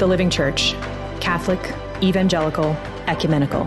The Living Church, Catholic, evangelical, ecumenical.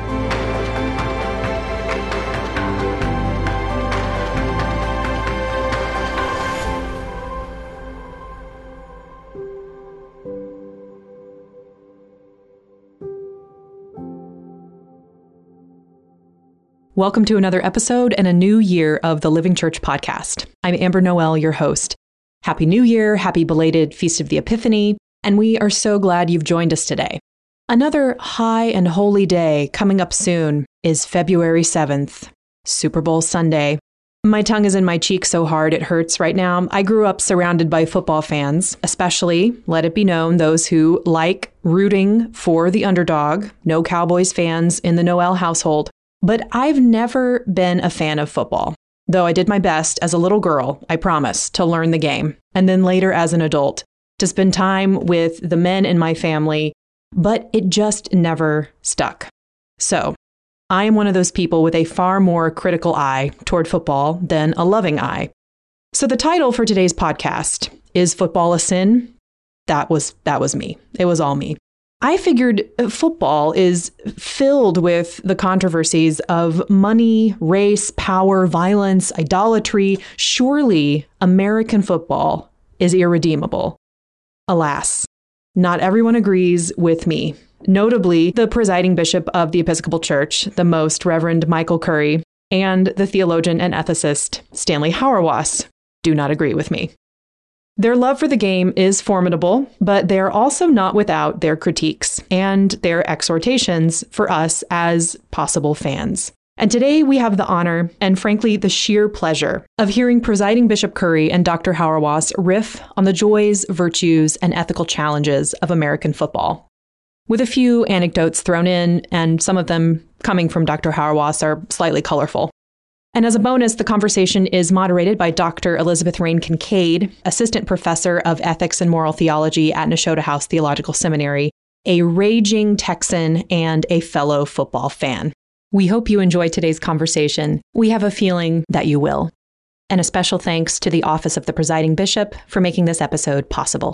Welcome to another episode and a new year of the Living Church podcast. I'm Amber Noel, your host. Happy New Year, happy belated Feast of the Epiphany, and we are so glad you've joined us today. Another high and holy day coming up soon is February 7th, Super Bowl Sunday. My tongue is in my cheek so hard it hurts right now. I grew up surrounded by football fans, especially, let it be known, those who like rooting for the underdog. No Cowboys fans in the Noel household. But I've never been a fan of football, though I did my best as a little girl, I promise, to learn the game, and then later as an adult, to spend time with the men in my family, but it just never stuck. So, I am one of those people with a far more critical eye toward football than a loving eye. So the title for today's podcast, Is Football a Sin? That was me. It was all me. I figured football is filled with the controversies of money, race, power, violence, idolatry. Surely American football is irredeemable. Alas, not everyone agrees with me. Notably, the presiding bishop of the Episcopal Church, the Most Reverend Michael Curry, and the theologian and ethicist Stanley Hauerwas do not agree with me. Their love for the game is formidable, but they are also not without their critiques and their exhortations for us as possible fans. And today we have the honor and frankly the sheer pleasure of hearing Presiding Bishop Curry and Dr. Hauerwas riff on the joys, virtues, and ethical challenges of American football. With a few anecdotes thrown in, and some of them coming from Dr. Hauerwas are slightly colorful. And as a bonus, the conversation is moderated by Dr. Elizabeth Rain Kincaid, Assistant Professor of Ethics and Moral Theology at Nashotah House Theological Seminary, a raging Texan and a fellow football fan. We hope you enjoy today's conversation. We have a feeling that you will. And a special thanks to the Office of the Presiding Bishop for making this episode possible.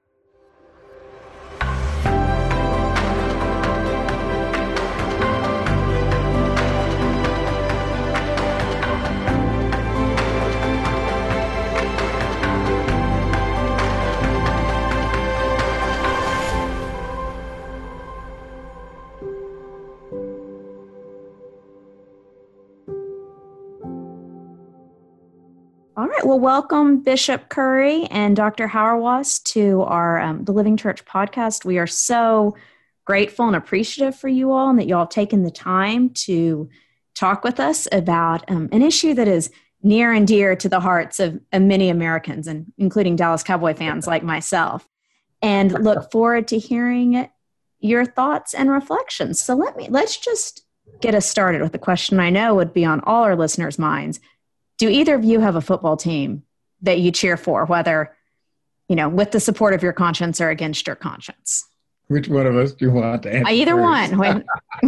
All right. Well, welcome Bishop Curry and Dr. Hauerwas to our The Living Church podcast. We are so grateful and appreciative for you all and that you all have taken the time to talk with us about an issue that is near and dear to the hearts of many Americans, and including Dallas Cowboy fans like myself, and look forward to hearing your thoughts and reflections. So let's just get us started with a question I know would be on all our listeners' minds. Do either of you have a football team that you cheer for, whether, with the support of your conscience or against your conscience? Which one of us do you want to answer? Either first? One.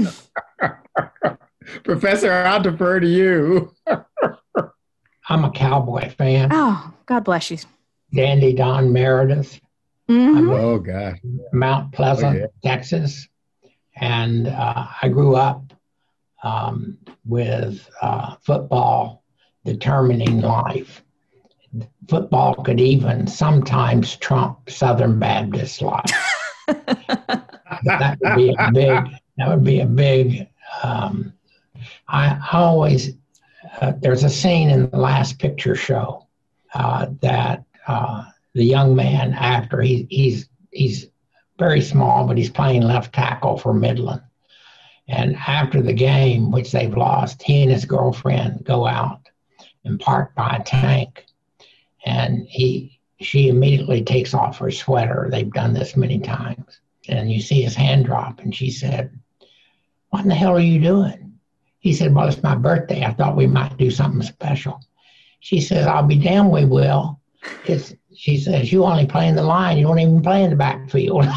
Professor, I'll defer to you. I'm a Cowboy fan. Oh, God bless you. Dandy Don Meredith. Mm-hmm. Oh, God. Mount Pleasant, Texas. And I grew up with football determining life. Football could even sometimes trump Southern Baptist life. That would be a big. I always there's a scene in the Last Picture Show that the young man, after he's very small, but he's playing left tackle for Midland, and after the game, which they've lost, he and his girlfriend go out and park by a tank, and she immediately takes off her sweater. They've done this many times, and you see his hand drop, and she said, "What in the hell are you doing?" He said, "Well, it's my birthday. I thought we might do something special." She says, "I'll be damned we will." She says, "You only play in the line. You don't even play in the backfield."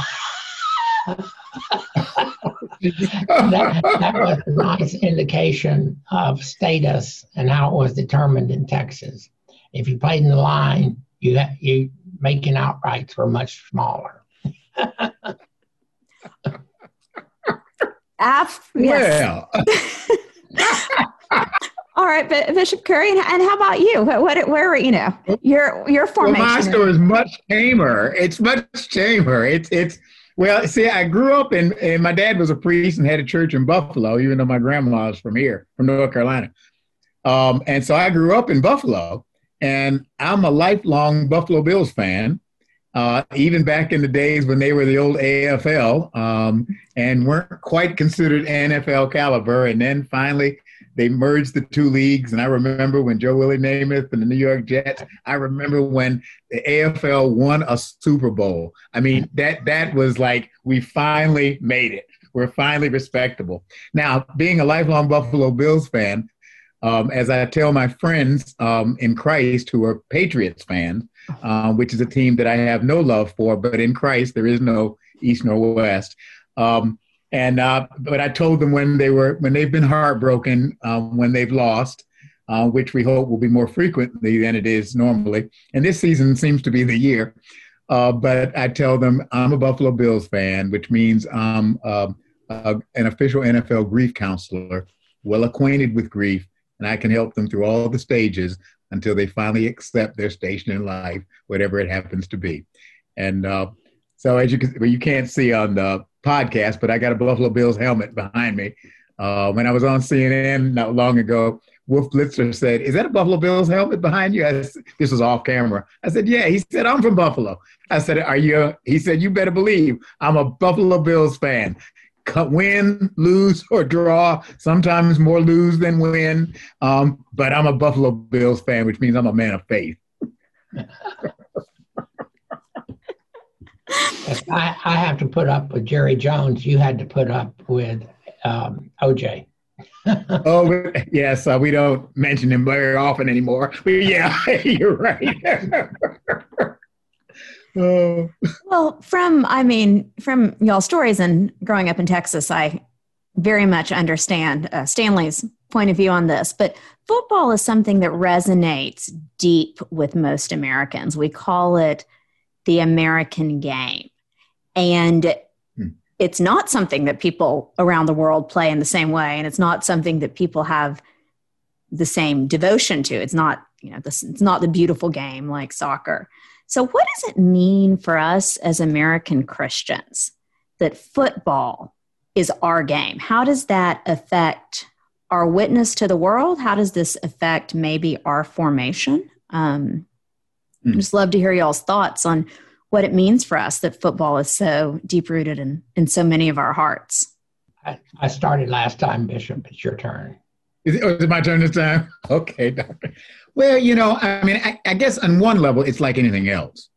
that was a nice indication of status and how it was determined in Texas. If you played in the line, you making outrights were much smaller. Yes. Well, All right, but Bishop Curry, and how about you? Where your formation? well, my story is much tamer. It's much tamer. It's well, see, I grew up and my dad was a priest and had a church in Buffalo, even though my grandma was from North Carolina. And so I grew up in Buffalo, and I'm a lifelong Buffalo Bills fan. Even back in the days when they were the old AFL and weren't quite considered NFL caliber. And then finally they merged the two leagues. And I remember when Joe Willie Namath and the New York Jets, I remember when the AFL won a Super Bowl. I mean, that was like, we finally made it. We're finally respectable. Now, being a lifelong Buffalo Bills fan, as I tell my friends in Christ who are Patriots fans, which is a team that I have no love for, but in Christ there is no East nor West. But I told them when they've been heartbroken, when they've lost, which we hope will be more frequently than it is normally. And this season seems to be the year. But I tell them I'm a Buffalo Bills fan, which means I'm an official NFL grief counselor, well acquainted with grief, and I can help them through all the stages until they finally accept their station in life, whatever it happens to be. And so as you can't see on the podcast, but I got a Buffalo Bills helmet behind me. When I was on CNN not long ago, Wolf Blitzer said, "Is that a Buffalo Bills helmet behind you?" This was off camera. I said, "Yeah." He said, "I'm from Buffalo." I said, "Are you?" He said, "You better believe I'm a Buffalo Bills fan. Win, lose, or draw. Sometimes more lose than win. But I'm a Buffalo Bills fan, which means I'm a man of faith." I have to put up with Jerry Jones. You had to put up with OJ. Oh, yes. We don't mention him very often anymore. But yeah, you're right. Oh. Well, from y'all's stories and growing up in Texas, I very much understand Stanley's point of view on this. But football is something that resonates deep with most Americans. We call it the American game. And it's not something that people around the world play in the same way. And it's not something that people have the same devotion to. It's not, it's not the beautiful game like soccer. So what does it mean for us as American Christians that football is our game? How does that affect our witness to the world? How does this affect maybe our formation? I'd just love to hear y'all's thoughts on what it means for us that football is so deep-rooted in so many of our hearts. I started last time, Bishop. It's your turn. Is it my turn this time? Okay, Doctor. Well, I guess on one level, it's like anything else.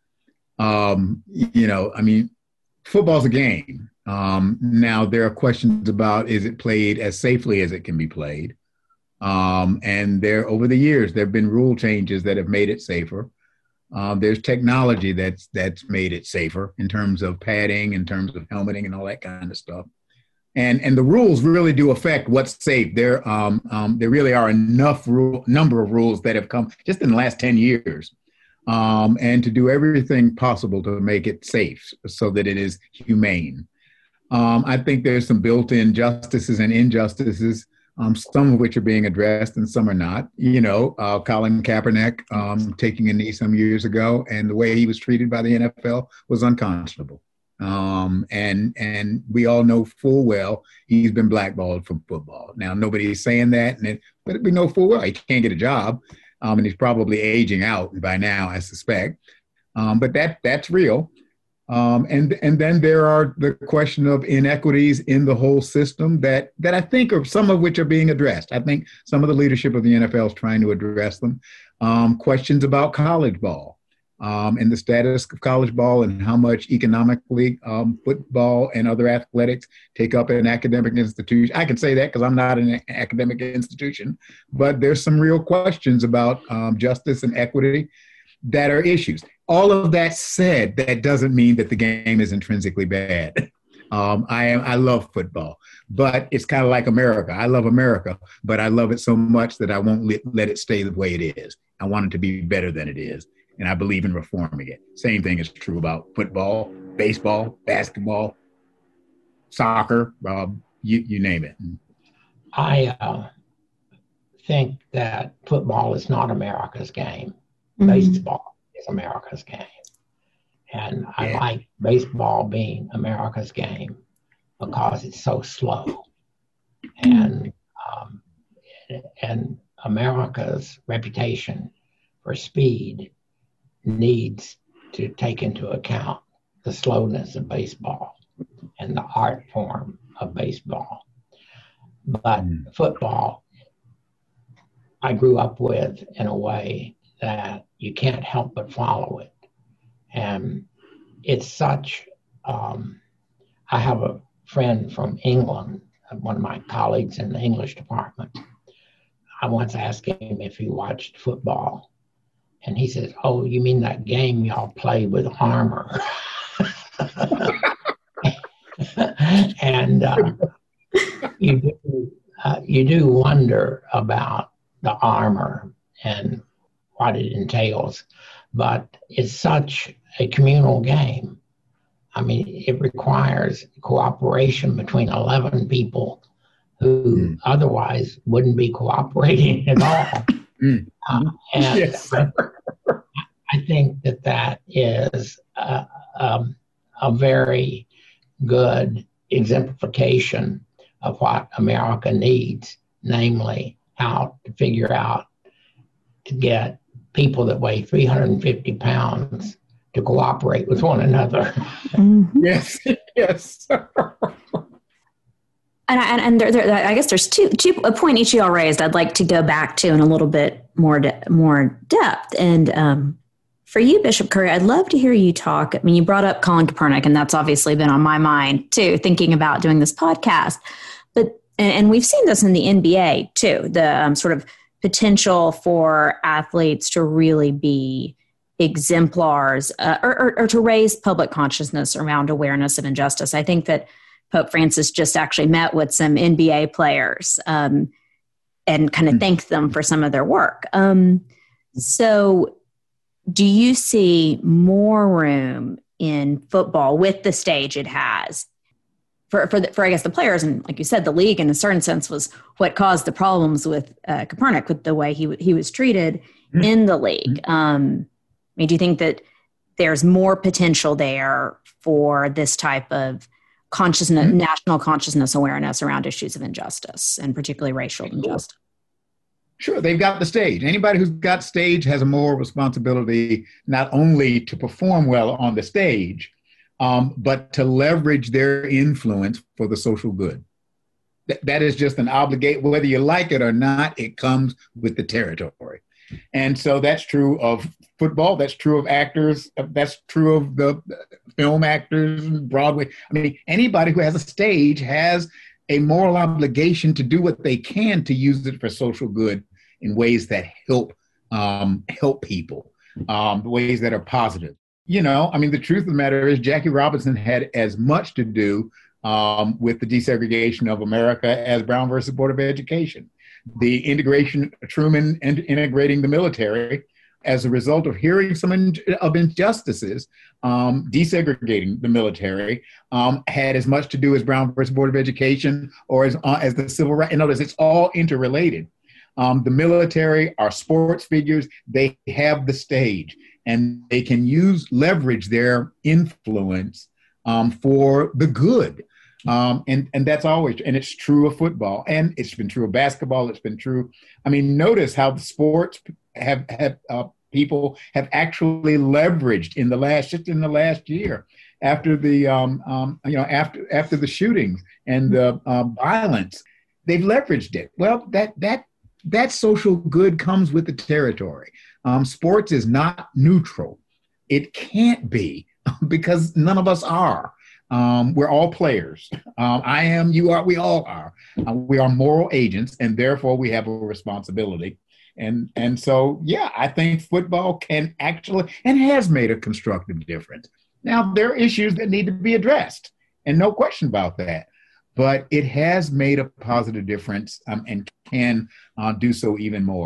Football's a game. Now, there are questions about, is it played as safely as it can be played? And over the years, there have been rule changes that have made it safer. There's technology that's made it safer in terms of padding, in terms of helmeting and all that kind of stuff. And the rules really do affect what's safe. There really are enough number of rules that have come just in the last 10 years, and to do everything possible to make it safe so that it is humane. I think there's some built-in justices and injustices, some of which are being addressed and some are not. Colin Kaepernick taking a knee some years ago, and the way he was treated by the NFL was unconscionable. And we all know full well he's been blackballed from football. Now, nobody's saying that, but we know full well he can't get a job, and he's probably aging out by now, I suspect. But that's real. And then there are the question of inequities in the whole system that I think are some of which are being addressed. I think some of the leadership of the NFL is trying to address them. Questions about college ball. And the status of college ball and how much economically football and other athletics take up an academic institution. I can say that because I'm not an academic institution, but there's some real questions about justice and equity that are issues. All of that said, that doesn't mean that the game is intrinsically bad. I love football, but it's kind of like America. I love America, but I love it so much that I won't let it stay the way it is. I want it to be better than it is. And I believe in reforming it. Same thing is true about football baseball, basketball, soccer, you name it. I think that football is not America's game. Mhm. Baseball is America's game. And I Yeah. like baseball being America's game because it's so slow. And America's reputation for speed needs to take into account the slowness of baseball and the art form of baseball. But football, I grew up with in a way that you can't help but follow it. And it's such, I have a friend from England, one of my colleagues in the English department. I once asked him if he watched football. And he says, "Oh, you mean that game y'all play with armor?" And you do wonder about the armor and what it entails. But it's such a communal game. I mean, it requires cooperation between 11 people who otherwise wouldn't be cooperating at all. And Yes. I think that is a very good exemplification of what America needs, namely how to figure out to get people that weigh 350 pounds to cooperate with one another. Mhm. Yes. Yes. And there, I guess there's a point each of y'all raised I'd like to go back to in a little bit more depth. And for you, Bishop Curry, I'd love to hear you talk. I mean, you brought up Colin Kaepernick, and that's obviously been on my mind too, thinking about doing this podcast. But and we've seen this in the NBA too, the sort of potential for athletes to really be exemplars or to raise public consciousness around awareness of injustice. I think that Pope Francis just actually met with some NBA players and kind of thanked them for some of their work. So do you see more room in football with the stage it has for I guess the players, and like you said, the league in a certain sense was what caused the problems with Kaepernick, with the way he was treated in the league. I mean, do you think that there's more potential there for this type of consciousness, national consciousness awareness around issues of injustice, and particularly racial injustice? Sure, they've got the stage. Anybody who's got stage has a moral responsibility not only to perform well on the stage, but to leverage their influence for the social good. That is just an obligation. Whether you like it or not, it comes with the territory. And so that's true of football. That's true of actors. That's true of the film actors, Broadway. I mean, anybody who has a stage has a moral obligation to do what they can to use it for social good in ways that help people, ways that are positive. You know, I mean, the truth of the matter is Jackie Robinson had as much to do with the desegregation of America as Brown versus Board of Education. The integration, Truman integrating the military as a result of hearing some of injustices, desegregating the military, had as much to do as Brown versus Board of Education or as the civil rights. In other words, it's all interrelated. The military are sports figures. They have the stage, and they can leverage their influence for the good. And that's always, and it's true of football, and it's been true of basketball. It's been true. I mean, notice how the sports have people have actually leveraged in the last year after the after the shootings and the violence, they've leveraged it. Well, that social good comes with the territory. Sports is not neutral. It can't be because none of us are. We're all players. I am, you are, we all are. We are moral agents, and therefore we have a responsibility. And so, yeah, I think football can actually, and has made a constructive difference. Now, there are issues that need to be addressed, and no question about that. But it has made a positive difference and can do so even more.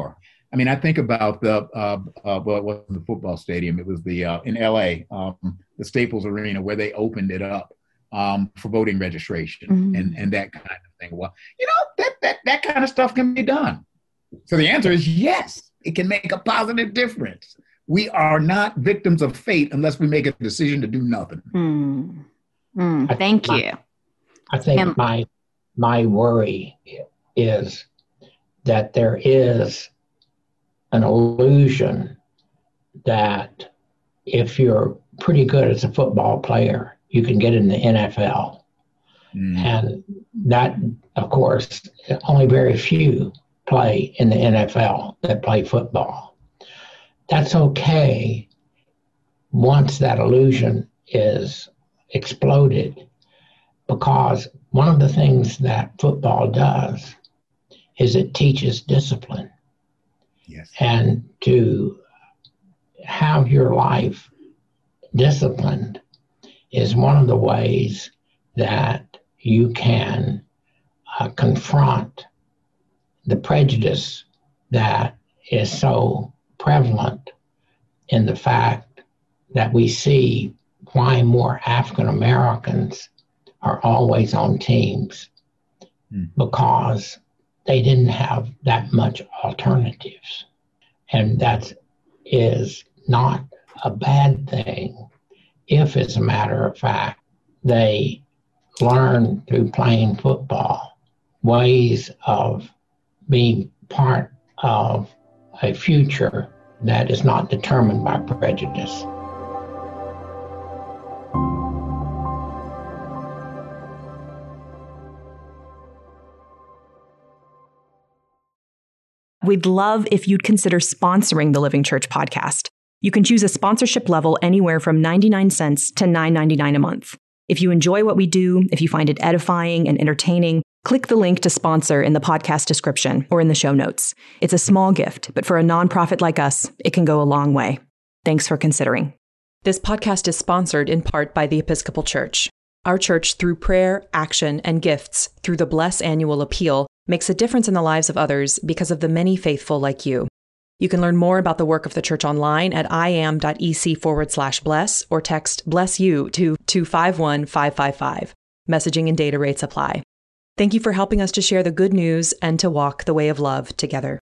I mean, I think about well, it wasn't the football stadium. It was the in LA, the Staples Arena, where they opened it up for voting registration and that kind of thing. Well, that kind of stuff can be done. So the answer is yes, it can make a positive difference. We are not victims of fate unless we make a decision to do nothing. Thank you. I think my worry is that there is an illusion that if you're pretty good as a football player, you can get in the NFL. And that, of course, only very few play in the NFL that play football. That's okay once that illusion is exploded, because one of the things that football does is it teaches discipline. Yes. And to have your life disciplined is one of the ways that you can confront the prejudice that is so prevalent in the fact that we see why more African Americans are always on teams, because they didn't have that much alternatives. And that is not a bad thing if, as a matter of fact, they learn through playing football ways of being part of a future that is not determined by prejudice. We'd love if you'd consider sponsoring the Living Church podcast. You can choose a sponsorship level anywhere from 99 cents to $9.99 a month. If you enjoy what we do, if you find it edifying and entertaining, click the link to sponsor in the podcast description or in the show notes. It's a small gift, but for a nonprofit like us, it can go a long way. Thanks for considering. This podcast is sponsored in part by the Episcopal Church. Our church, through prayer, action, and gifts, through the Bless Annual Appeal, makes a difference in the lives of others because of the many faithful like you. You can learn more about the work of the church online at iam.ec/bless or text bless you to 251555. Messaging and data rates apply. Thank you for helping us to share the good news and to walk the way of love together.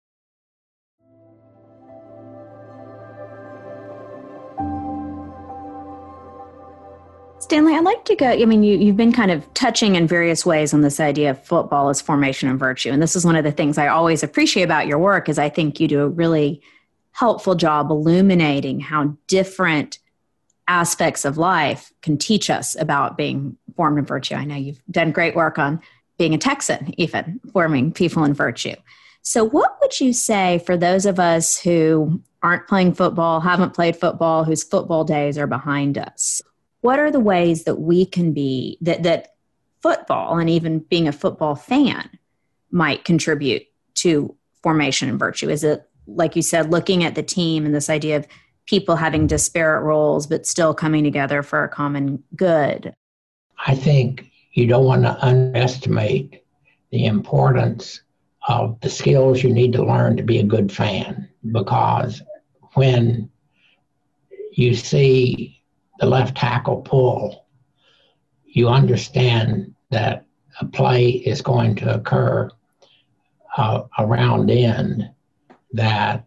Stanley, I'd like to go, you've been kind of touching in various ways on this idea of football as formation and virtue. And this is one of the things I always appreciate about your work, is I think you do a really helpful job illuminating how different aspects of life can teach us about being formed in virtue. I know you've done great work on being a Texan, even forming people in virtue. So what would you say for those of us who aren't playing football, haven't played football, whose football days are behind us? What are the ways that we can be, that football and even being a football fan might contribute to formation and virtue? Is it, like you said, looking at the team and this idea of people having disparate roles but still coming together for a common good? I think you don't want to underestimate the importance of the skills you need to learn to be a good fan, because when you see the left tackle pull, you understand that a play is going to occur around in that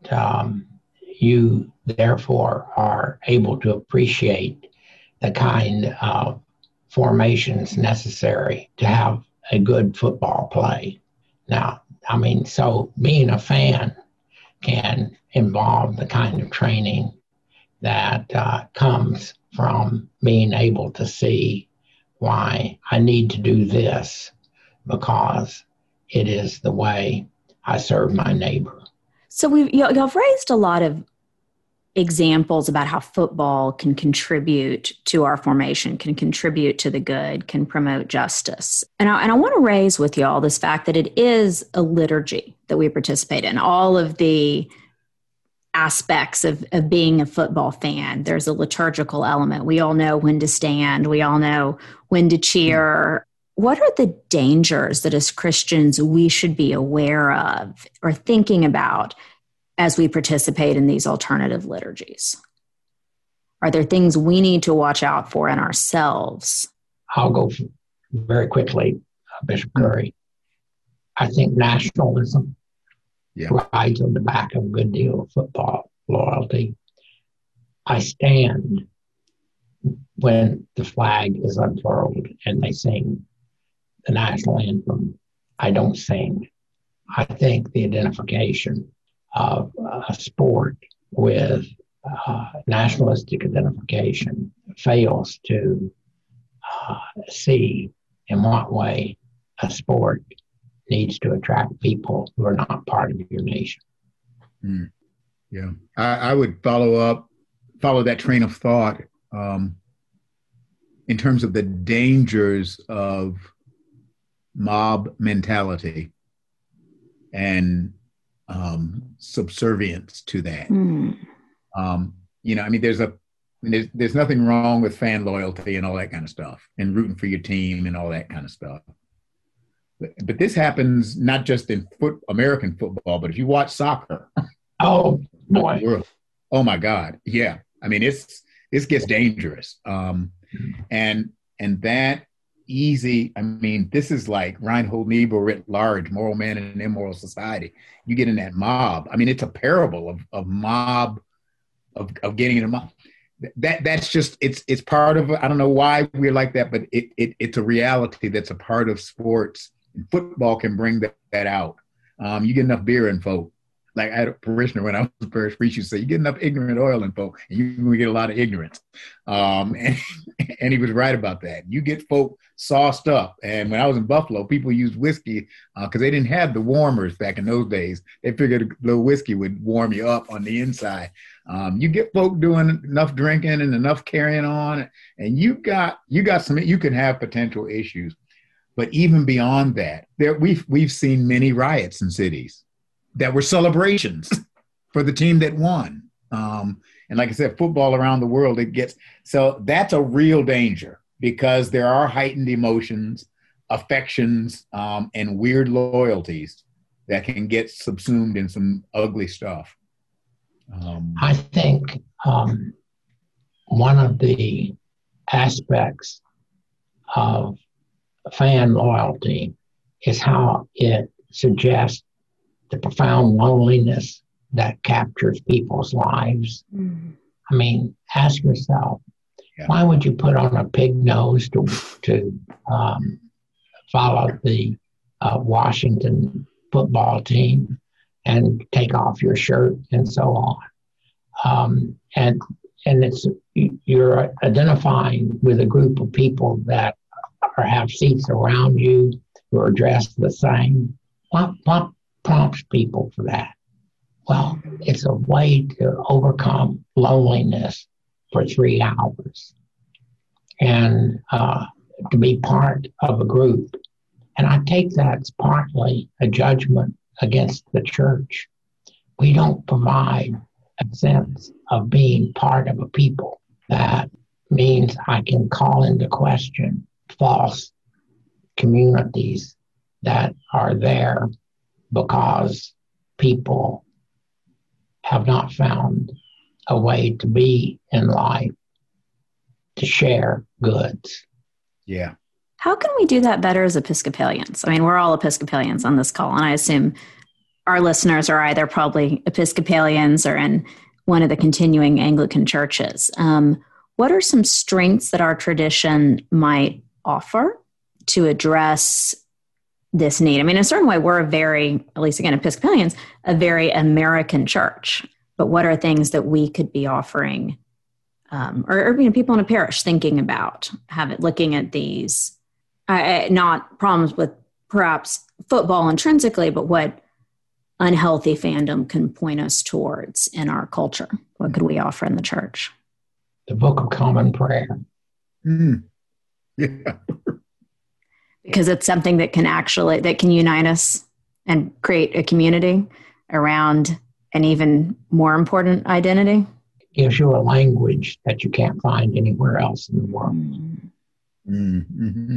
you therefore are able to appreciate the kind of formations necessary to have a good football play. Now, so being a fan can involve the kind of training that comes from being able to see why I need to do this, because it is the way I serve my neighbor. So you've raised a lot of examples about how football can contribute to our formation, can contribute to the good, can promote justice. And I want to raise with y'all this fact that it is a liturgy that we participate in. All of the aspects of being a football fan. There's a liturgical element. We all know when to stand. We all know when to cheer. What are the dangers that as Christians we should be aware of or thinking about as we participate in these alternative liturgies? Are there things we need to watch out for in ourselves? I'll go very quickly, Bishop Curry. I think nationalism rides on the back of a good deal of football loyalty. I stand when the flag is unfurled and they sing the national anthem. I don't sing. I think the identification of a sport with nationalistic identification fails to see in what way a sport needs to attract people who are not part of your nation. Yeah, I would follow that train of thought in terms of the dangers of mob mentality and subservience to that. There's nothing wrong with fan loyalty and all that kind of stuff, and rooting for your team and all that kind of stuff. But this happens not just in American football, but if you watch soccer. Oh boy! Oh my God! Yeah, I mean this gets dangerous, and that easy. I mean, this is like Reinhold Niebuhr writ large, moral man in an immoral society. You get in that mob. I mean, it's a parable of mob, of getting in a mob. That's just it's part of. I don't know why we're like that, but it's a reality that's a part of sports. And football can bring that out. You get enough beer in folk. Like I had a parishioner when I was a parish priest, you say you get enough ignorant oil in folk, and you're going to get a lot of ignorance. And he was right about that. You get folk sauced up. And when I was in Buffalo, people used whiskey because they didn't have the warmers back in those days. They figured a little whiskey would warm you up on the inside. You get folk doing enough drinking and enough carrying on, and you got some. You can have potential issues. But even beyond that, we've seen many riots in cities that were celebrations for the team that won. And like I said, football around the world, so that's a real danger because there are heightened emotions, affections, and weird loyalties that can get subsumed in some ugly stuff. I think one of the aspects of fan loyalty is how it suggests the profound loneliness that captures people's lives. I mean, ask yourself, why would you put on a pig nose to follow the Washington football team and take off your shirt and so on? And you're identifying with a group of people that have seats around you who are dressed the same. What prompts people for that? Well, it's a way to overcome loneliness for 3 hours and to be part of a group. And I take that as partly a judgment against the church. We don't provide a sense of being part of a people. That means I can call into question false communities that are there because people have not found a way to be in life, to share goods. Yeah. How can we do that better as Episcopalians? I mean, we're all Episcopalians on this call, and I assume our listeners are either probably Episcopalians or in one of the continuing Anglican churches. What are some strengths that our tradition might offer to address this need? I mean, in a certain way, we're a very, at least again, Episcopalians, a very American church. But what are things that we could be offering, or people in a parish thinking about, looking at these, not problems with perhaps football intrinsically, but what unhealthy fandom can point us towards in our culture? What could we offer in the church? The Book of Common Prayer. Yeah. Because it's something that can unite us and create a community around an even more important identity. It gives you a language that you can't find anywhere else in the world. Mm-hmm.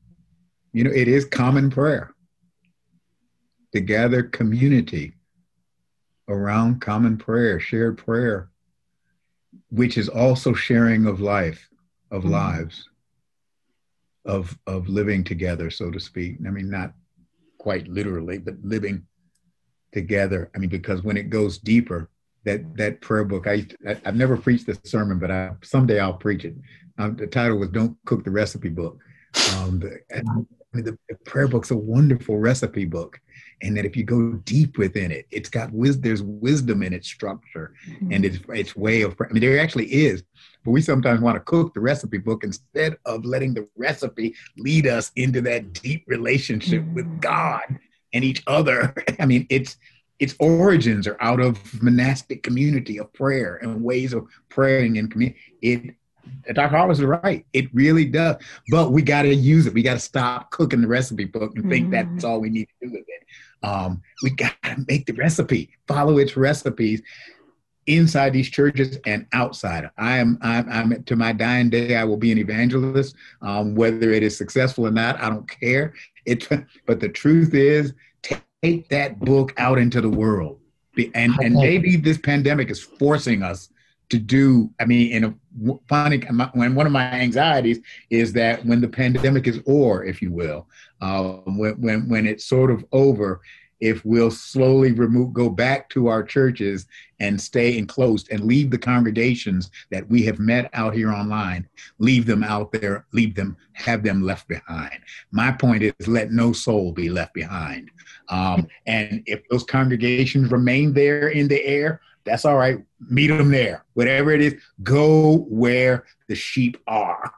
It is common prayer to gather community around common prayer, shared prayer, which is also sharing of life, of lives, of living together, so to speak. I mean, not quite literally, but living together. I mean, because when it goes deeper, that prayer book, I've never preached this sermon, but someday I'll preach it. The title was "Don't Cook the Recipe Book." The prayer book's a wonderful recipe book, and that if you go deep within it, it's got there's wisdom in its structure and its way of. I mean, there actually is, but we sometimes want to cook the recipe book instead of letting the recipe lead us into that deep relationship with God and each other. I mean, its origins are out of monastic community of prayer and ways of praying and community. Dr. Harless is right. It really does. But we got to use it. We got to stop cooking the recipe book and think that's all we need to do with it. We got to make the recipe, follow its recipes inside these churches and outside. I'm to my dying day, I will be an evangelist. Whether it is successful or not, I don't care. But the truth is, take that book out into the world. And maybe this pandemic is forcing us to do, I mean, when one of my anxieties is that when the pandemic is o'er, if you will, when it's sort of over, if we'll slowly go back to our churches and stay enclosed and leave the congregations that we have met out here online, leave them out there, have them left behind. My point is, let no soul be left behind. And if those congregations remain there in the air, that's all right. Meet them there. Whatever it is, go where the sheep are,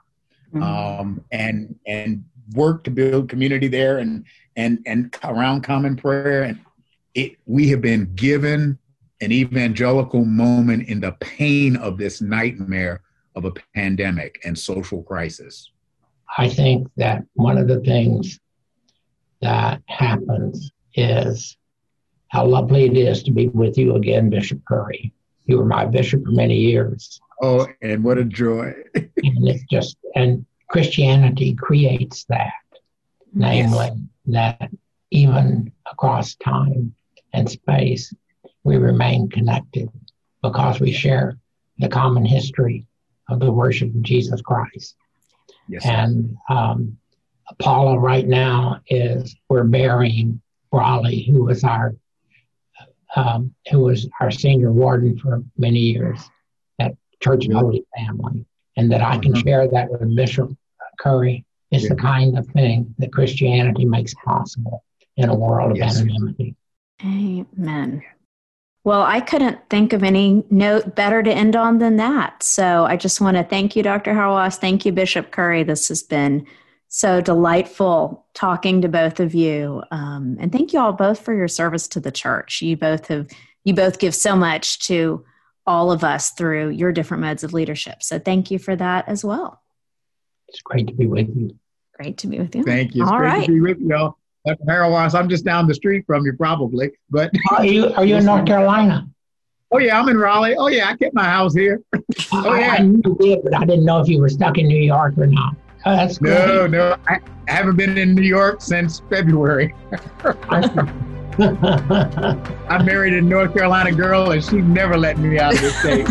and work to build community there and around common prayer. And we have been given an evangelical moment in the pain of this nightmare of a pandemic and social crisis. I think that one of the things that happens is how lovely it is to be with you again, Bishop Curry. You were my bishop for many years. Oh, and what a joy. and Christianity creates that, namely that even across time and space, we remain connected because we share the common history of the worship of Jesus Christ. Yes, and Paula, right now, we're burying Raleigh, who was our senior warden for many years at Church of Holy Family, and that I can share that with Bishop Curry is the kind of thing that Christianity makes possible in a world of anonymity. Amen. Well, I couldn't think of any note better to end on than that. So I just want to thank you, Dr. Hauerwas. Thank you, Bishop Curry. This has been so delightful talking to both of you. And thank you all both for your service to the church. You both give so much to all of us through your different modes of leadership. So thank you for that as well. It's great to be with you. Great to be with you. Thank you. It's great to be with you. Dr. Hauerwas, I'm just down the street from you probably, but. Are you in North Carolina? Oh yeah, I'm in Raleigh. Oh yeah, I kept my house here. I knew you did, but I didn't know if you were stuck in New York or not. Oh, that's great. No, I haven't been in New York since February. I'm married a North Carolina girl, and she never let me out of the state.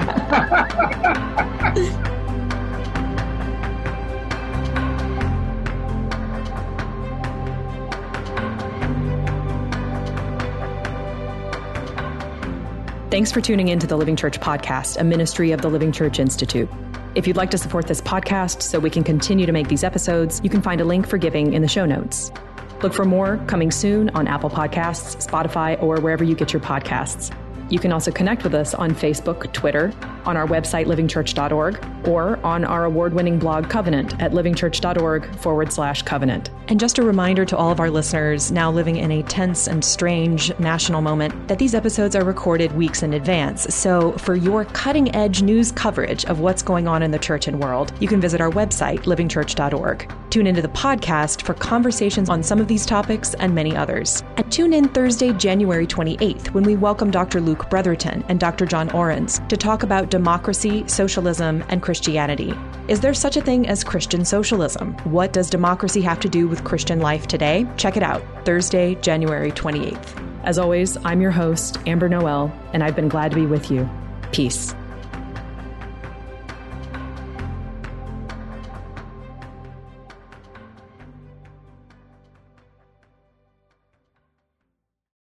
Thanks for tuning in to the Living Church Podcast, a ministry of the Living Church Institute. If you'd like to support this podcast so we can continue to make these episodes, you can find a link for giving in the show notes. Look for more coming soon on Apple Podcasts, Spotify, or wherever you get your podcasts. You can also connect with us on Facebook, Twitter, on our website, livingchurch.org, or on our award-winning blog, Covenant, at livingchurch.org/covenant. And just a reminder to all of our listeners now living in a tense and strange national moment that these episodes are recorded weeks in advance. So for your cutting-edge news coverage of what's going on in the church and world, you can visit our website, livingchurch.org. Tune into the podcast for conversations on some of these topics and many others. And tune in Thursday, January 28th, when we welcome Dr. Luke Bretherton and Dr. John Orens to talk about democracy, socialism, and Christianity. Is there such a thing as Christian socialism? What does democracy have to do with Christian life today? Check it out, Thursday, January 28th. As always, I'm your host, Amber Noel, and I've been glad to be with you. Peace.